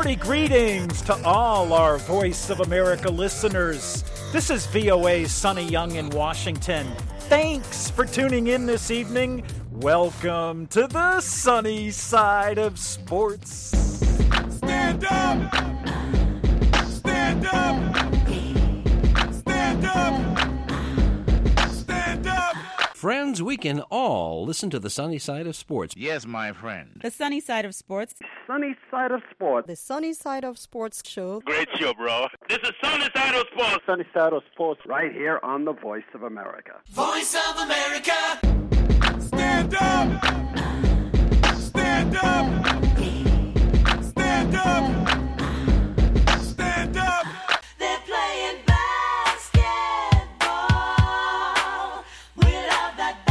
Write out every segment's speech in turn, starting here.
Happy greetings to all our Voice of America listeners. This is VOA's Sonny Young in Washington. Thanks for tuning in this evening. Welcome to the sunny side of sports. Stand up! Stand up! Stand up! Stand up! Friends, we can all listen to the sunny side of sports. Yes, my friend. The sunny side of sports. Sunny side of sports. The sunny side of sports show. Great show, bro. This is Sunny Side of Sports. Sunny side of sports right here on the Voice of America. Voice of America! Stand up! Stand up! Stand up! Stand up! They're playing basketball. We love that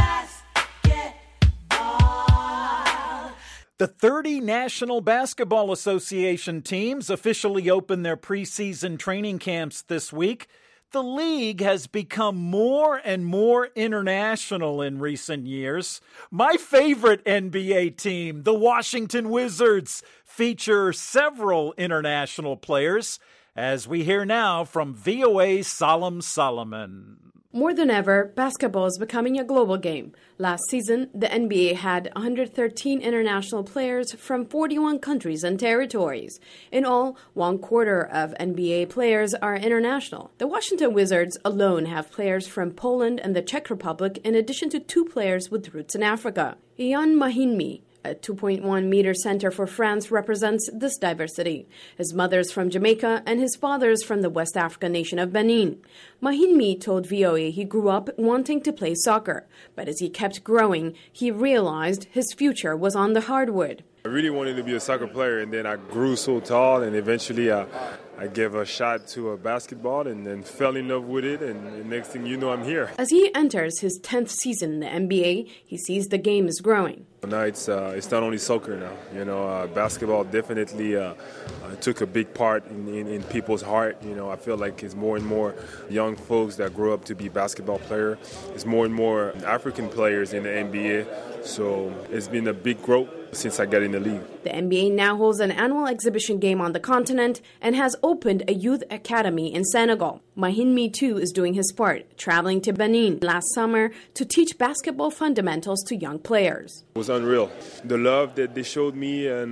basketball. The 30 National Basketball Association teams officially opened their preseason training camps this week. The league has become more and more international in recent years. My favorite NBA team, the Washington Wizards, feature several international players, as we hear now from VOA's Salam Solomon. More than ever, basketball is becoming a global game. Last season, the NBA had 113 international players from 41 countries and territories. In all, 1/4 of NBA players are international. The Washington Wizards alone have players from Poland and the Czech Republic, in addition to 2 players with roots in Africa. Ian Mahinmi, a 2.1-meter center for France, represents this diversity. His mother's from Jamaica and his father's from the West African nation of Benin. Mahinmi told VOA he grew up wanting to play soccer, but as he kept growing, he realized his future was on the hardwood. I really wanted to be a soccer player, and then I grew so tall, and eventually I gave a shot to a basketball and then fell in love with it, and the next thing you know, I'm here. As he enters his 10th season in the NBA, he sees the game is growing. Now it's not only soccer now. Basketball definitely took a big part in people's heart. I feel like it's more and more young folks that grow up to be basketball players. It's more and more African players in the NBA. So it's been a big growth since I got in the league. The NBA now holds an annual exhibition game on the continent and has opened a youth academy in Senegal. Mahinmi, too, is doing his part, traveling to Benin last summer to teach basketball fundamentals to young players. It was unreal. The love that they showed me and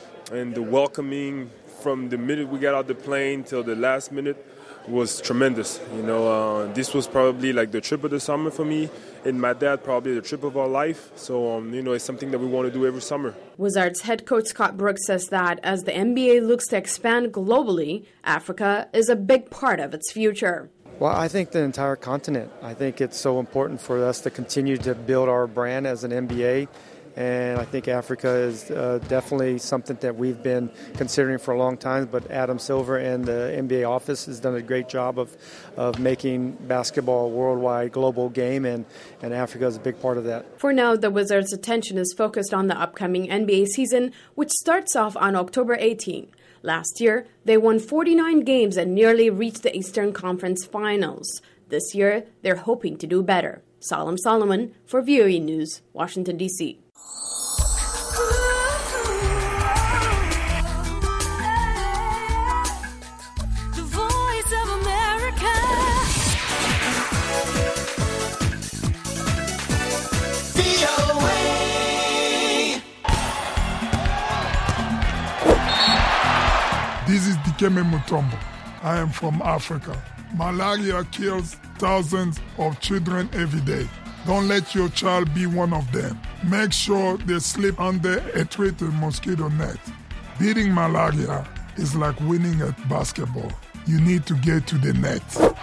the welcoming from the minute we got out the plane till the last minute was tremendous. This was probably like the trip of the summer for me, and my dad probably the trip of our life. So, it's something that we want to do every summer. Wizards head coach Scott Brooks says that as the NBA looks to expand globally, Africa is a big part of its future. Well, I think the entire continent. I think it's so important for us to continue to build our brand as an NBA. And I think Africa is definitely something that we've been considering for a long time. But Adam Silver and the NBA office has done a great job of making basketball a worldwide global game, and Africa is a big part of that. For now, the Wizards' attention is focused on the upcoming NBA season, which starts off on October 18. Last year, they won 49 games and nearly reached the Eastern Conference Finals. This year, they're hoping to do better. Salam Solomon for VOA News, Washington, D.C. This is Dikembe Mutombo. I am from Africa. Malaria kills thousands of children every day. Don't let your child be one of them. Make sure they sleep under a treated mosquito net. Beating malaria is like winning at basketball. You need to get to the net.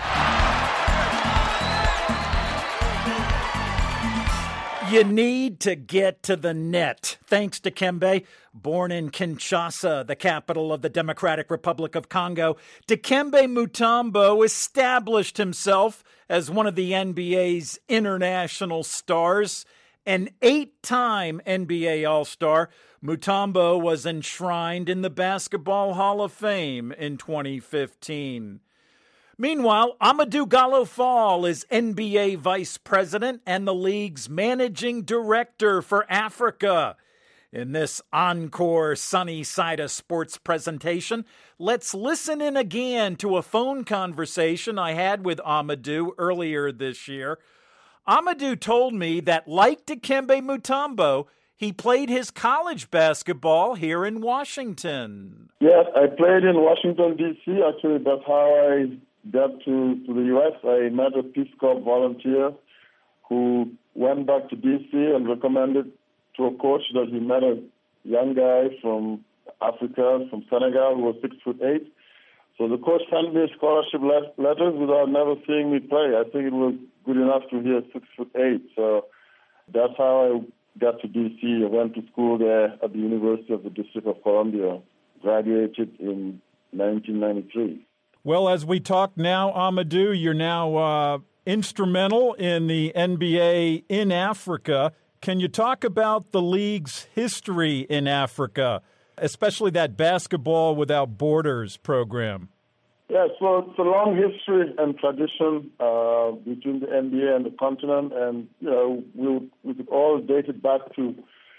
You need to get to the net. Thanks to Dikembe. Born in Kinshasa, the capital of the Democratic Republic of Congo, Dikembe Mutombo established himself as one of the NBA's international stars. An 8-time NBA All-Star, Mutombo was enshrined in the Basketball Hall of Fame in 2015. Meanwhile, Amadou Gallo-Fall is NBA Vice President and the league's Managing Director for Africa. In this encore Sunny Side of Sports presentation, let's listen in again to a phone conversation I had with Amadou earlier this year. Amadou told me that, like Dikembe Mutombo, he played his college basketball here in Washington. Yes, I played in Washington, D.C. Actually, that's how I got to the U.S. I met a Peace Corps volunteer who went back to D.C. and recommended to a coach that he met a young guy from Africa, from Senegal, who was 6'8". So the coach sent me scholarship letters without never seeing me play. I think it was good enough to hear 6'8". So that's how I got to D.C. I went to school there at the University of the District of Columbia. Graduated in 1993. Well, as we talk now, Amadou, you're now instrumental in the NBA in Africa. Can you talk about the league's history in Africa, especially that Basketball Without Borders program? Yes, well, it's a long history and tradition between the NBA and the continent, and we could all date it back to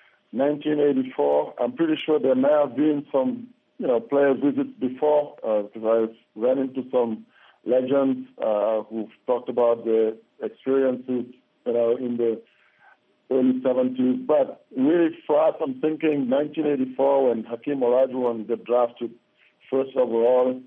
1984. I'm pretty sure there may have been some player visits before, because I've run into some legends who've talked about their experiences, in the early 70s. But really, for us, I'm thinking 1984 when Hakeem Olajuwon got drafted first overall,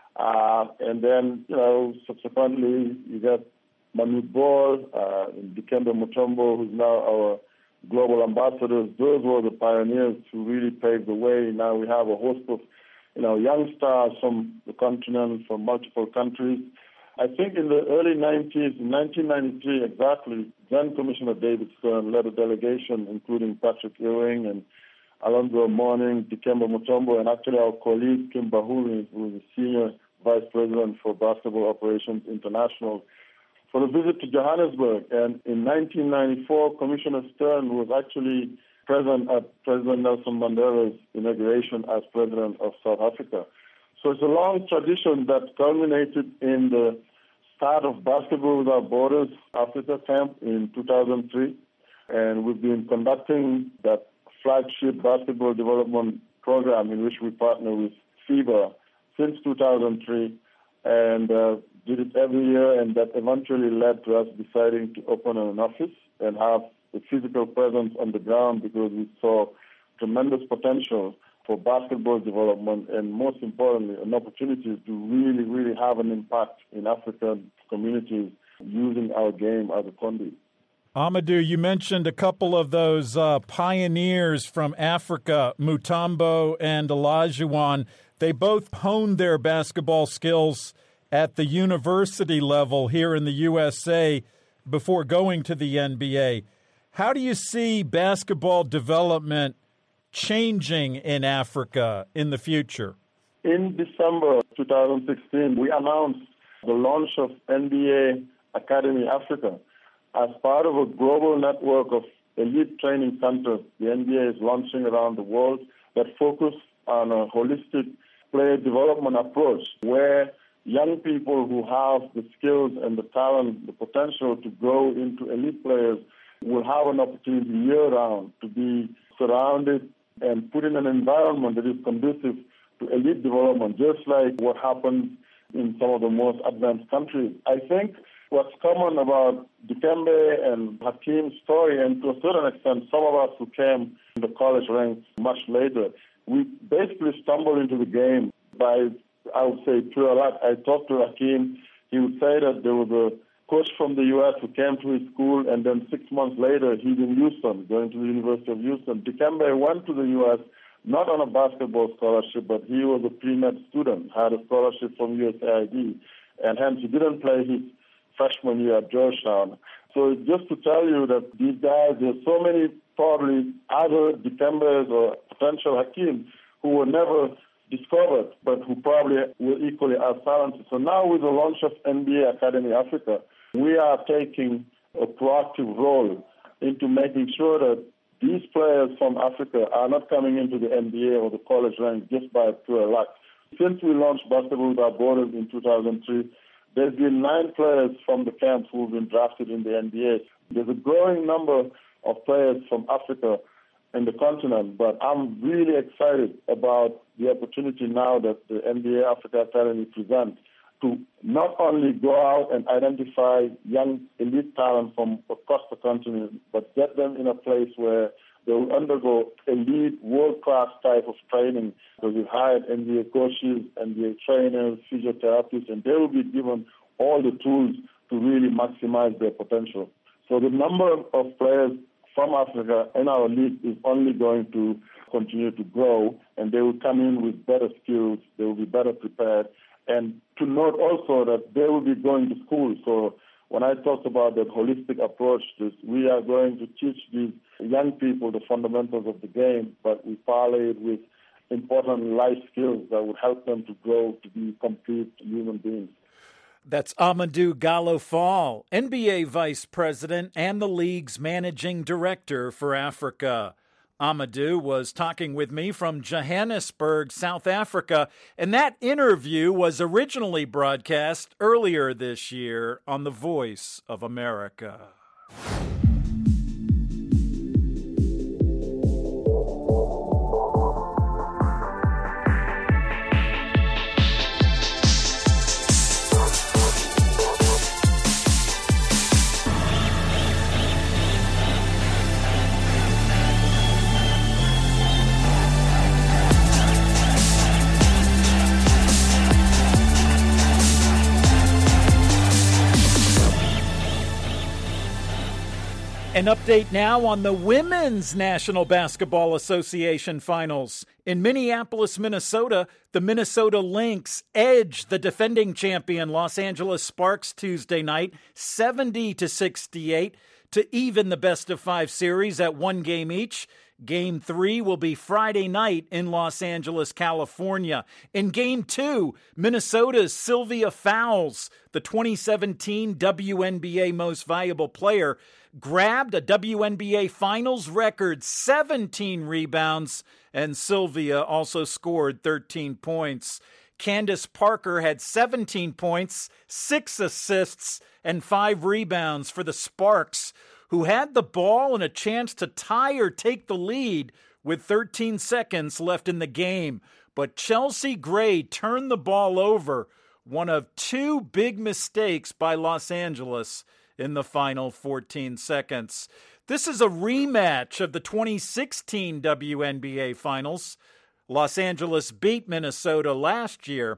and then subsequently you got Manute Bol, Dikembe Mutombo, who's now our global ambassadors. Those were the pioneers who really paved the way. Now we have a host of young stars from the continent, from multiple countries. I think in the early 90s, in 1993 exactly, then Commissioner David Stern led a delegation, including Patrick Ewing and Alonzo Mourning, Dikembe Mutombo, and actually our colleague Kim Bahuli, who is the Senior Vice President for Basketball Operations International, for a visit to Johannesburg. And in 1994, Commissioner Stern was actually present at President Nelson Mandela's inauguration as President of South Africa. So it's a long tradition that culminated in the start of Basketball Without Borders Africa Camp in 2003. And we've been conducting that flagship basketball development program in which we partner with FIBA since 2003 and did it every year, and that eventually led to us deciding to open an office and have a physical presence on the ground because we saw tremendous potential for basketball development and, most importantly, an opportunity to really, really have an impact in African communities using our game as a conduit. Amadou, you mentioned a couple of those pioneers from Africa, Mutombo and Olajuwon. They both honed their basketball skills at the university level here in the USA before going to the NBA. How do you see basketball development changing in Africa in the future? In December 2016, we announced the launch of NBA Academy Africa. As part of a global network of elite training centers, the NBA is launching around the world that focus on a holistic player development approach where young people who have the skills and the talent, the potential to grow into elite players will have an opportunity year-round to be surrounded and put in an environment that is conducive to elite development, just like what happens in some of the most advanced countries. I think what's common about Dikembe and Hakeem's story, and to a certain extent, some of us who came in the college ranks much later, we basically stumbled into the game by, I would say, pure luck. I talked to Hakeem. He would say that there was a coach from the U.S. who came to his school, and then 6 months later, he's in Houston, going to the University of Houston. Dikembe went to the U.S. not on a basketball scholarship, but he was a pre-med student, had a scholarship from USAID, and hence he didn't play his freshman year at Georgetown. So just to tell you that these guys, there's so many probably other Dikembes or potential Hakeem who were never discovered, but who probably were equally as talented. So now with the launch of NBA Academy Africa, we are taking a proactive role into making sure that these players from Africa are not coming into the NBA or the college ranks just by pure luck. Since we launched Basketball Without Borders in 2003, there's been 9 players from the camps who've been drafted in the NBA. There's a growing number of players from Africa in the continent. But I'm really excited about the opportunity now that the NBA Africa Academy presents to not only go out and identify young elite talent from across the continent, but get them in a place where they will undergo elite, world-class type of training. So we've hired NBA coaches, NBA trainers, physiotherapists, and they will be given all the tools to really maximize their potential. So the number of players from Africa in our league is only going to continue to grow, and they will come in with better skills, they will be better prepared. And to note also that they will be going to school. So when I talked about that holistic approach, we are going to teach these young people the fundamentals of the game, but we parlay it with important life skills that would help them to grow to be complete human beings. That's Amadou Gallo-Fall, NBA Vice President and the league's Managing Director for Africa. Amadou was talking with me from Johannesburg, South Africa, and that interview was originally broadcast earlier this year on The Voice of America. An update now on the Women's National Basketball Association Finals. In Minneapolis, Minnesota, the Minnesota Lynx edged the defending champion Los Angeles Sparks Tuesday night 70-68 to even the best-of-5 series at one game each. Game 3 will be Friday night in Los Angeles, California. In Game 2, Minnesota's Sylvia Fowles, the 2017 WNBA Most Valuable Player, grabbed a WNBA Finals record 17 rebounds, and Sylvia also scored 13 points. Candace Parker had 17 points, 6 assists, and 5 rebounds for the Sparks, who had the ball and a chance to tie or take the lead with 13 seconds left in the game. But Chelsea Gray turned the ball over, one of 2 big mistakes by Los Angeles in the final 14 seconds. This is a rematch of the 2016 WNBA Finals. Los Angeles beat Minnesota last year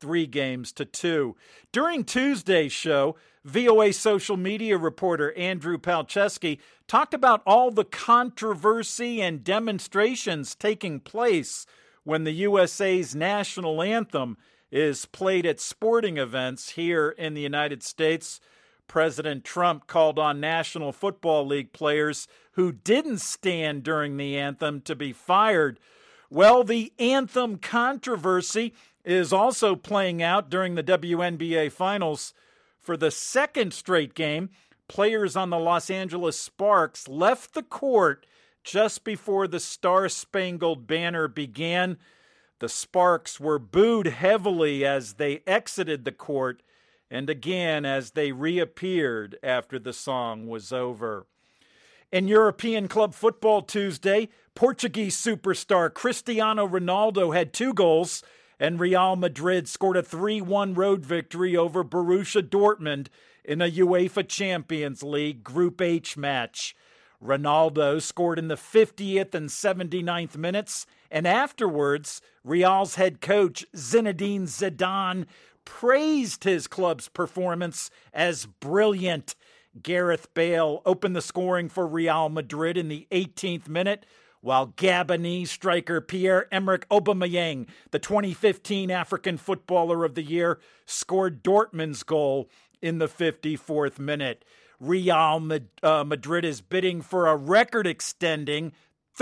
3-2. During Tuesday's show, VOA social media reporter Andrew Palczewski talked about all the controversy and demonstrations taking place when the USA's national anthem is played at sporting events here in the United States. President Trump called on National Football League players who didn't stand during the anthem to be fired. Well, the anthem controversy is also playing out during the WNBA Finals. For the second straight game, players on the Los Angeles Sparks left the court just before the Star-Spangled Banner began. The Sparks were booed heavily as they exited the court, and again as they reappeared after the song was over. In European club football Tuesday, Portuguese superstar Cristiano Ronaldo had 2 goals, and Real Madrid scored a 3-1 road victory over Borussia Dortmund in a UEFA Champions League Group H match. Ronaldo scored in the 50th and 79th minutes, and afterwards, Real's head coach Zinedine Zidane praised his club's performance as brilliant. Gareth Bale opened the scoring for Real Madrid in the 18th minute, while Gabonese striker Pierre-Emerick Aubameyang, the 2015 African Footballer of the Year, scored Dortmund's goal in the 54th minute. Real Madrid is bidding for a record-extending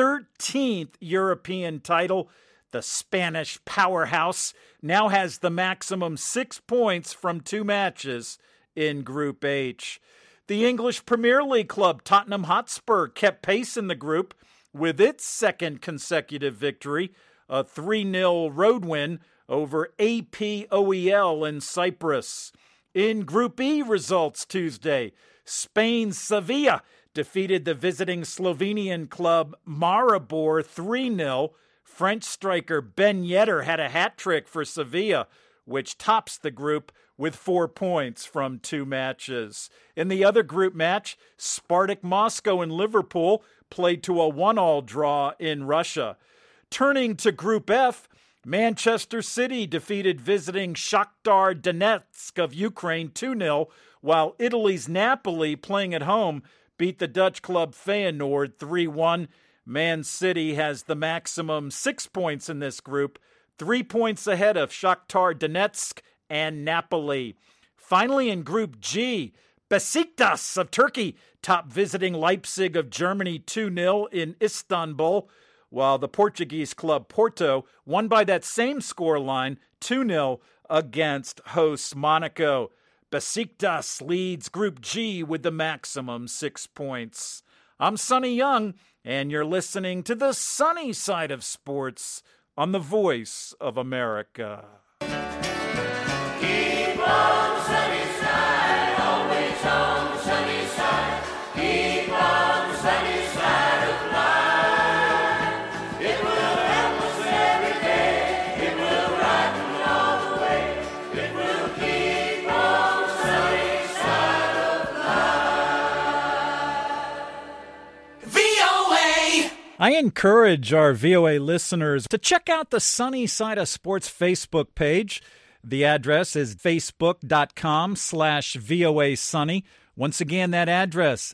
13th European title. The Spanish powerhouse now has the maximum 6 points from 2 matches in Group H. The English Premier League club Tottenham Hotspur kept pace in the group with its second consecutive victory, a 3-0 road win over APOEL in Cyprus. In Group E results Tuesday, Spain's Sevilla defeated the visiting Slovenian club Maribor 3-0. French striker Ben Yedder had a hat trick for Sevilla, which tops the group with 4 points from 2 matches. In the other group match, Spartak Moscow and Liverpool played to a 1-1 draw in Russia. Turning to Group F, Manchester City defeated visiting Shakhtar Donetsk of Ukraine 2-0, while Italy's Napoli, playing at home, beat the Dutch club Feyenoord 3-1. Man City has the maximum 6 points in this group, 3 points ahead of Shakhtar Donetsk and Napoli. Finally, in Group G, Besiktas of Turkey top visiting Leipzig of Germany 2-0 in Istanbul, while the Portuguese club Porto won by that same scoreline 2-0 against hosts Monaco. Besiktas leads Group G with the maximum 6 points. I'm Sonny Young, and you're listening to the sunny side of sports on the Voice of America. Keep on sunny side, always on the sunny side. Keep on the sunny side of life. It will help us every day. It will brighten all the way. It will keep on the sunny side of life. VOA. I encourage our VOA listeners to check out the Sunny Side of Sports Facebook page. The address is facebook.com/VOA Sunny. Once again, that address,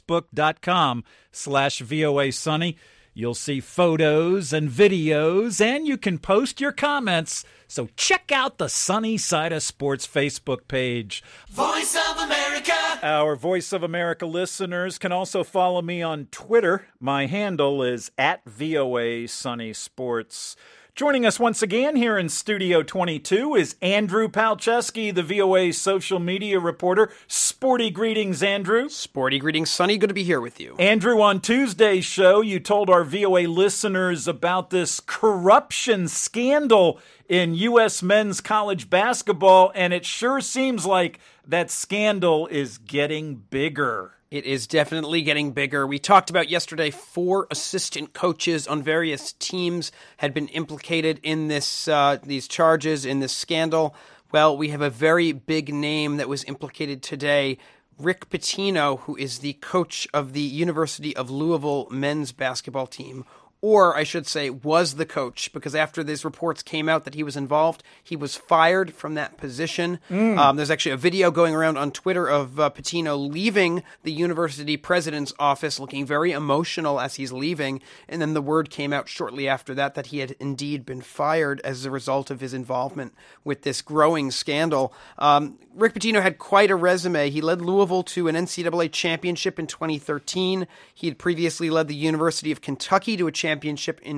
facebook.com/VOA Sunny. You'll see photos and videos, and you can post your comments. So check out the Sunny Side of Sports Facebook page. Voice of America. Our Voice of America listeners can also follow me on Twitter. My handle is @VOA Sunny Sports. Joining us once again here in Studio 22 is Andrew Palczewski, the VOA social media reporter. Sporty greetings, Andrew. Sporty greetings, Sonny. Good to be here with you. Andrew, on Tuesday's show, you told our VOA listeners about this corruption scandal in U.S. men's college basketball, and it sure seems like that scandal is getting bigger. It is definitely getting bigger. We talked about yesterday 4 assistant coaches on various teams had been implicated in this these charges, in this scandal. Well, we have a very big name that was implicated today. Rick Pitino, who is the coach of the University of Louisville men's basketball team, or I should say was the coach, because after these reports came out that he was involved, he was fired from that position. There's actually a video going around on Twitter of Pitino leaving the university president's office looking very emotional as he's leaving, and then the word came out shortly after that that he had indeed been fired as a result of his involvement with this growing scandal. Rick Pitino had quite a resume. He led Louisville to an NCAA championship in 2013. He had previously led the University of Kentucky to a championship in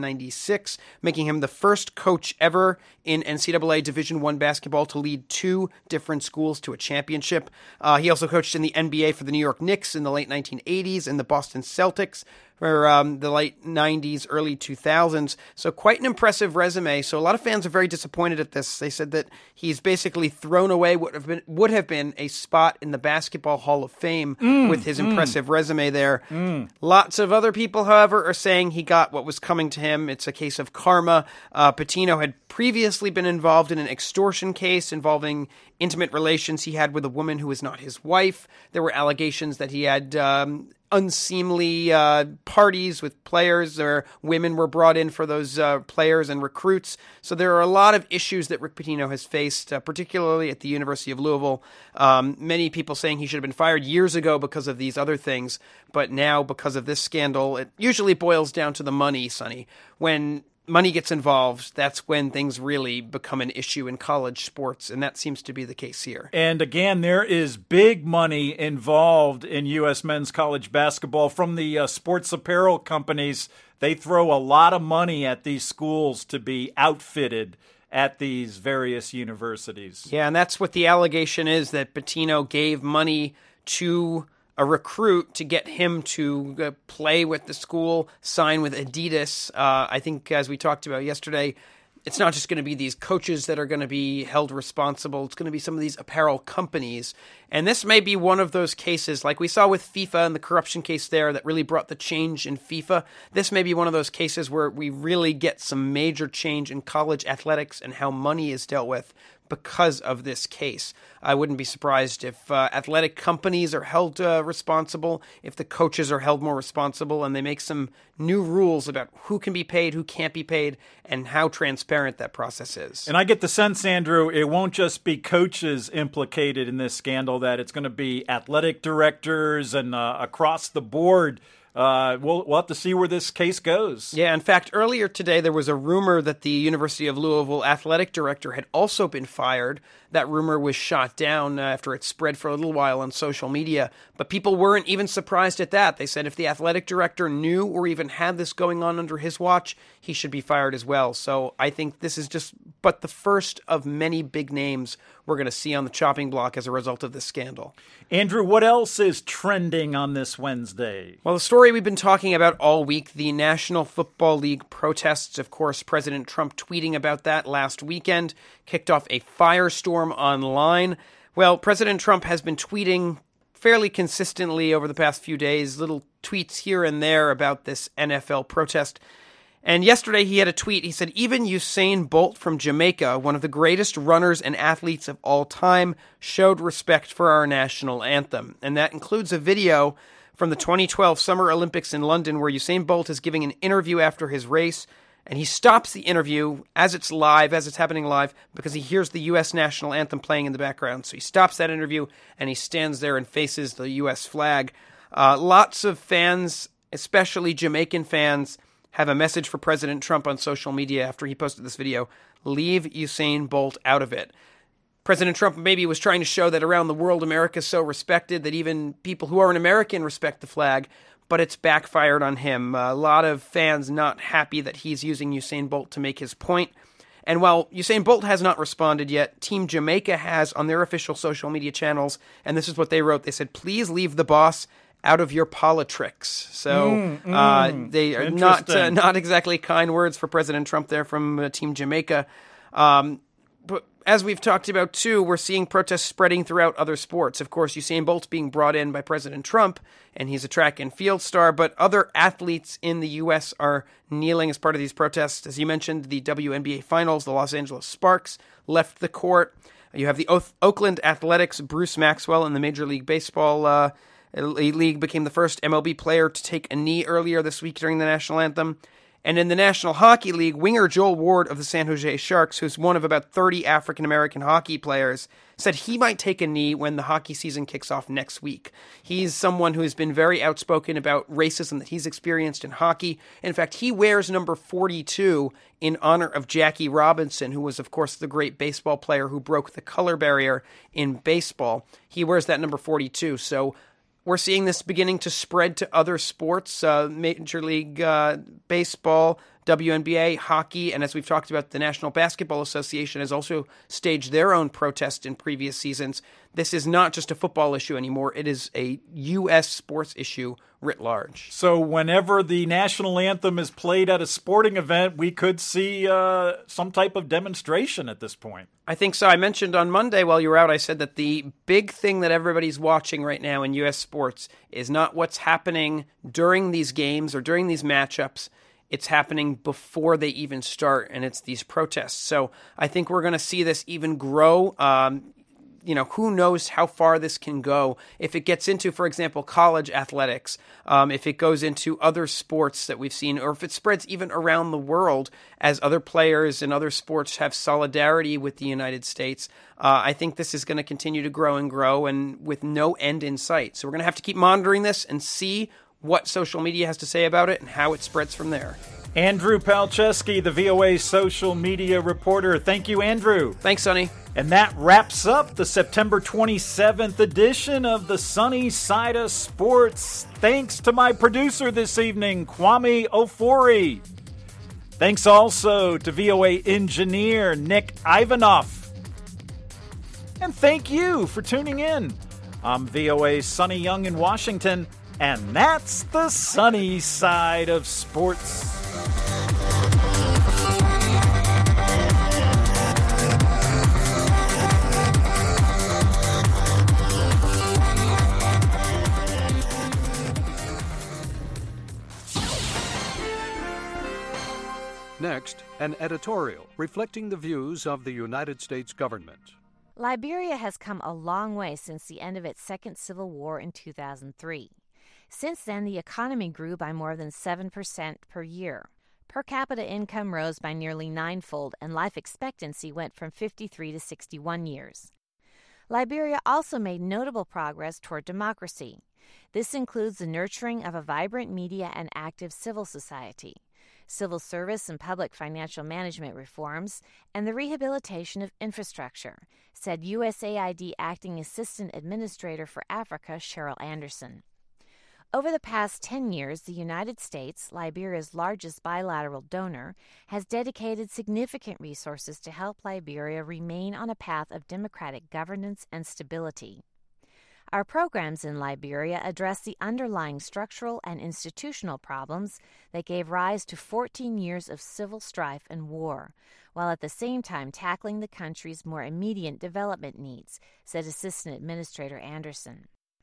1996, making him the first coach ever in NCAA Division I basketball to lead 2 different schools to a championship. He also coached in the NBA for the New York Knicks in the late 1980s and the Boston Celtics for the late 90s, early 2000s. So quite an impressive resume. So a lot of fans are very disappointed at this. They said that he's basically thrown away what would have been a spot in the Basketball Hall of Fame with his impressive resume there. Lots of other people, however, are saying he got what was coming to him. It's a case of karma. Pitino had previously been involved in an extortion case involving intimate relations he had with a woman who was not his wife. There were allegations that he had unseemly parties with players, or women were brought in for those players and recruits. So there are a lot of issues that Rick Pitino has faced, particularly at the University of Louisville. Many people saying he should have been fired years ago because of these other things, but now because of this scandal, it usually boils down to the money, Sonny. When money gets involved, that's when things really become an issue in college sports, and that seems to be the case here. And again, there is big money involved in U.S. men's college basketball from the sports apparel companies. They throw a lot of money at these schools to be outfitted at these various universities. Yeah, and that's what the allegation is, that Pitino gave money to a recruit to get him to play with the school, sign with Adidas. I think, as we talked about yesterday, it's not just going to be these coaches that are going to be held responsible. It's going to be some of these apparel companies. And this may be one of those cases, like we saw with FIFA and the corruption case there that really brought the change in FIFA. This may be one of those cases where we really get some major change in college athletics and how money is dealt with because of this case. I wouldn't be surprised if athletic companies are held responsible, if the coaches are held more responsible, and they make some new rules about who can be paid, who can't be paid, and how transparent that process is. And I get the sense, Andrew, it won't just be coaches implicated in this scandal, that it's going to be athletic directors and across the board. We'll have to see where this case goes. Yeah, in fact, earlier today there was a rumor that the University of Louisville athletic director had also been fired. That rumor was shot down after it spread for a little while on social media. But people weren't even surprised at that. They said if the athletic director knew or even had this going on under his watch, he should be fired as well. So I think this is just but the first of many big names we're going to see on the chopping block as a result of this scandal. Andrew, what else is trending on this Wednesday? Well, the story we've been talking about all week, the National Football League protests. Of course, President Trump tweeting about that last weekend kicked off a firestorm online. Well, President Trump has been tweeting fairly consistently over the past few days, little tweets here and there about this NFL protest. And yesterday he had a tweet. He said, even Usain Bolt from Jamaica, one of the greatest runners and athletes of all time, showed respect for our national anthem. And that includes a video from the 2012 Summer Olympics in London where Usain Bolt is giving an interview after his race. And he stops the interview as it's happening live, because he hears the U.S. national anthem playing in the background. So he stops that interview and he stands there and faces the U.S. flag. Lots of fans, especially Jamaican fans, have a message for President Trump on social media after he posted this video. Leave Usain Bolt out of it. President Trump maybe was trying to show that around the world America is so respected that even people who aren't American respect the flag, but it's backfired on him. A lot of fans not happy that he's using Usain Bolt to make his point. And while Usain Bolt has not responded yet, Team Jamaica has on their official social media channels, and this is what they wrote. They said, please leave the boss out of your politricks. So they are not exactly kind words for President Trump there from Team Jamaica. But as we've talked about, too, we're seeing protests spreading throughout other sports. Of course, Usain Bolt's being brought in by President Trump, and he's a track and field star, but other athletes in the U.S. are kneeling as part of these protests. As you mentioned, the WNBA Finals, the Los Angeles Sparks left the court. You have the Oakland Athletics, Bruce Maxwell in the Major League Baseball League became the first MLB player to take a knee earlier this week during the national anthem. And in the National Hockey League, winger Joel Ward of the San Jose Sharks, who's one of about 30 African-American hockey players, said he might take a knee when the hockey season kicks off next week. He's someone who has been very outspoken about racism that he's experienced in hockey. In fact, he wears number 42 in honor of Jackie Robinson, who was, of course, the great baseball player who broke the color barrier in baseball. He wears that number 42, so we're seeing this beginning to spread to other sports, Major League Baseball, WNBA, hockey, and as we've talked about, the National Basketball Association has also staged their own protest in previous seasons. This is not just a football issue anymore. It is a U.S. sports issue writ large. So whenever the national anthem is played at a sporting event, we could see some type of demonstration at this point. I think so. I mentioned on Monday while you were out, I said that the big thing that everybody's watching right now in U.S. sports is not what's happening during these games or during these matchups. It's happening before they even start, and it's these protests. So I think we're going to see this even grow. Who knows how far this can go if it gets into, for example, college athletics, if it goes into other sports that we've seen, or if it spreads even around the world as other players in other sports have solidarity with the United States. I think this is going to continue to grow and with no end in sight. So we're going to have to keep monitoring this and see what social media has to say about it and how it spreads from there. Andrew Palczewski, the VOA social media reporter. Thank you, Andrew. Thanks, Sonny. And that wraps up the September 27th edition of the Sunny Side of Sports. Thanks to my producer this evening, Kwame Ofori. Thanks also to VOA engineer Nick Ivanoff. And thank you for tuning in. I'm VOA's Sonny Young in Washington, and that's the Sunny Side of Sports. Next, an editorial reflecting the views of the United States government. Liberia has come a long way since the end of its second civil war in 2003. Since then, the economy grew by more than 7% per year. Per capita income rose by nearly ninefold, and life expectancy went from 53 to 61 years. Liberia also made notable progress toward democracy. This includes the nurturing of a vibrant media and active civil society, civil service and public financial management reforms, and the rehabilitation of infrastructure, said USAID Acting Assistant Administrator for Africa, Cheryl Anderson. Over the past 10 years, the United States, Liberia's largest bilateral donor, has dedicated significant resources to help Liberia remain on a path of democratic governance and stability. Our programs in Liberia address the underlying structural and institutional problems that gave rise to 14 years of civil strife and war, while at the same time tackling the country's more immediate development needs, said Assistant Administrator Anderson.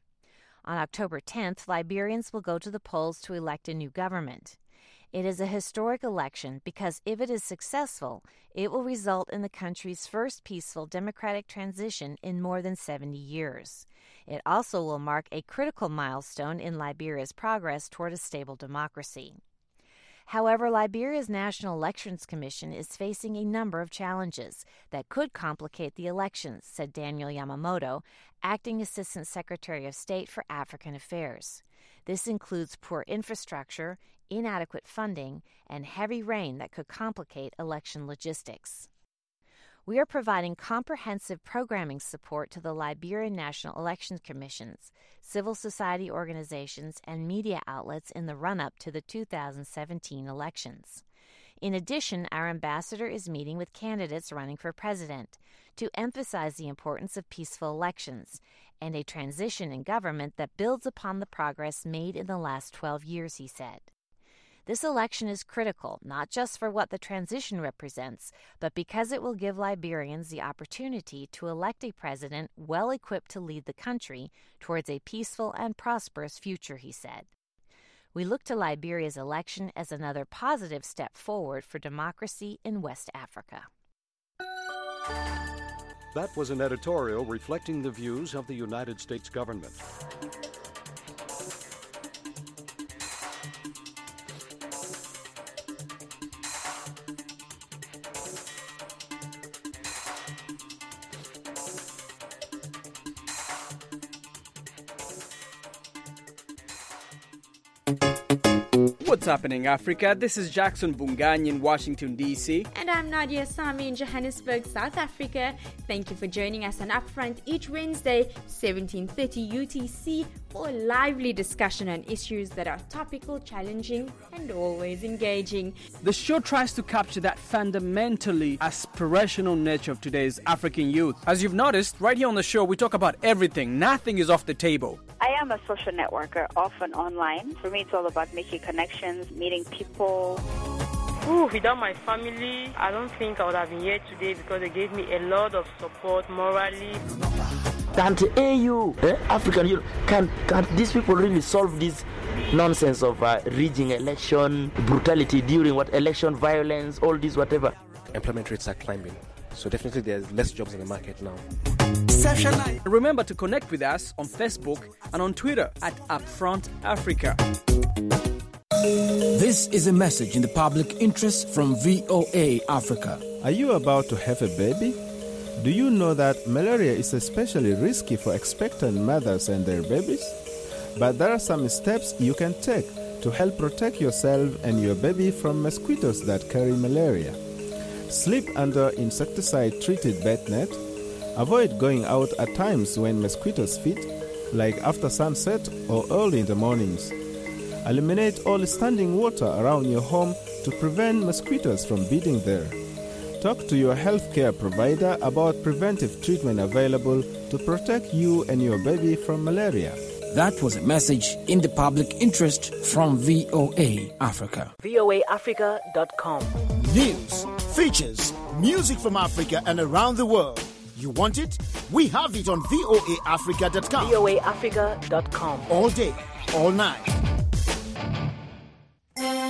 On October 10th, Liberians will go to the polls to elect a new government. It is a historic election because if it is successful, it will result in the country's first peaceful democratic transition in more than 70 years. It also will mark a critical milestone in Liberia's progress toward a stable democracy. However, Liberia's National Elections Commission is facing a number of challenges that could complicate the elections, said Daniel Yamamoto, Acting Assistant Secretary of State for African Affairs. This includes poor infrastructure, inadequate funding, and heavy rain that could complicate election logistics. We are providing comprehensive programming support to the Liberian National Elections Commissions, civil society organizations, and media outlets in the run-up to the 2017 elections. In addition, our ambassador is meeting with candidates running for president to emphasize the importance of peaceful elections and a transition in government that builds upon the progress made in the last 12 years, he said. This election is critical, not just for what the transition represents, but because it will give Liberians the opportunity to elect a president well equipped to lead the country towards a peaceful and prosperous future, he said. We look to Liberia's election as another positive step forward for democracy in West Africa. That was an editorial reflecting the views of the United States government. What's happening, Africa? This is Jackson Bungany in Washington, D.C. And I'm Nadia Sami in Johannesburg, South Africa. Thank you for joining us on Upfront each Wednesday, 17:30 UTC, for a lively discussion on issues that are topical, challenging, and always engaging. The show tries to capture that fundamentally aspirational nature of today's African youth. As you've noticed, right here on the show, we talk about everything. Nothing is off the table. I am a social networker, often online. For me, it's all about making connections, meeting people. Without my family, I don't think I would have been here today because they gave me a lot of support morally. Can't AU, African Union, can these people really solve this nonsense of rigging election, brutality during election violence, all this whatever? Employment rates are climbing, so definitely there's less jobs in the market now. Remember to connect with us on Facebook and on Twitter at Upfront Africa. This is a message in the public interest from VOA Africa. Are you about to have a baby? Do you know that malaria is especially risky for expectant mothers and their babies? But there are some steps you can take to help protect yourself and your baby from mosquitoes that carry malaria. Sleep under insecticide-treated bed net. Avoid going out at times when mosquitoes feed, like after sunset or early in the mornings. Eliminate all standing water around your home to prevent mosquitoes from breeding there. Talk to your healthcare provider about preventive treatment available to protect you and your baby from malaria. That was a message in the public interest from VOA Africa. voaafrica.com. News, features, music from Africa and around the world. You want it? We have it on voaafrica.com. voaafrica.com. All day, all night.